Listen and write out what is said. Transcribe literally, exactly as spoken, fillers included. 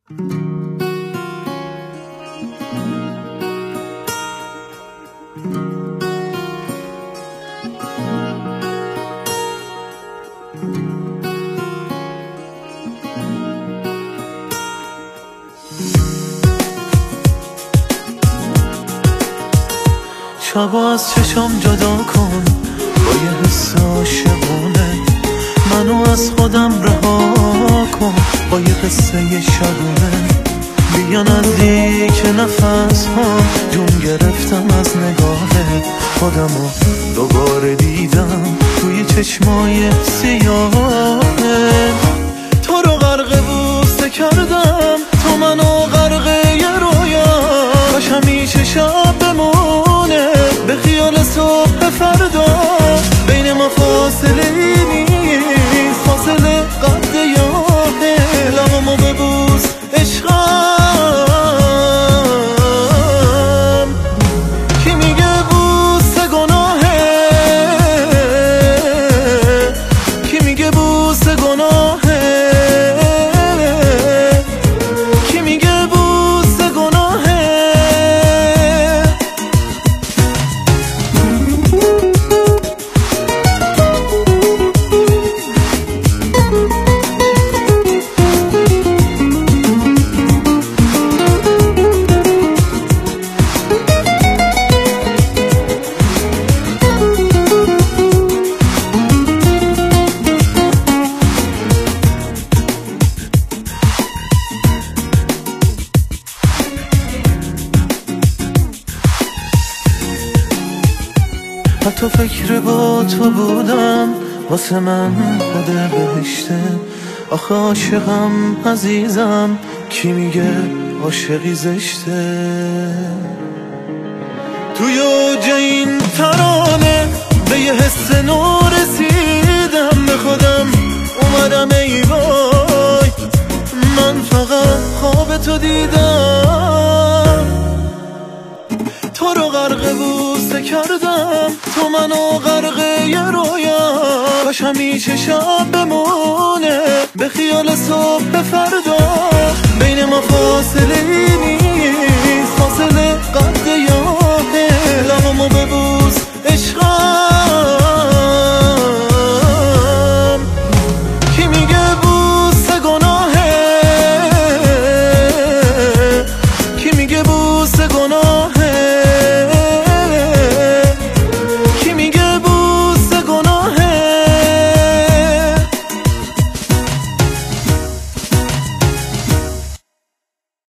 شبا از چشم جدا کن با یه حس عاشقونه، منو از خودم رها کن با یه قصه شبونه. بیا نزدیک نفس ها جون گرفتم از نگاهه، خودمو دوباره دیدم توی چشمای سیاهه. تو رو غرق بوسه کردم، تو منو غرق یه رویا، باش همیشه شب بمونه به خیال صبح فردا. بین ما فاصله نیست، فاصله قد یاده. لبامو ببوس عشقم، کی میگه بوسه گناهه؟ کی میگه بوسه گناهه؟ کی میگه بوسه گناهه؟ حتی فکر با تو بودم واسه من خود بهشته. آخه عاشقم عزیزم، کی میگه عاشقی زشته؟ توی اوج این ترانه به یه حس نو رسیدم، به خودم اومدم ای وای، من فقط خواب تو دیدم. تو رو غرق بوسه کردم، تو منو غرق یه رویا، باش همیشه شب بمونه به خیال صبح فردا.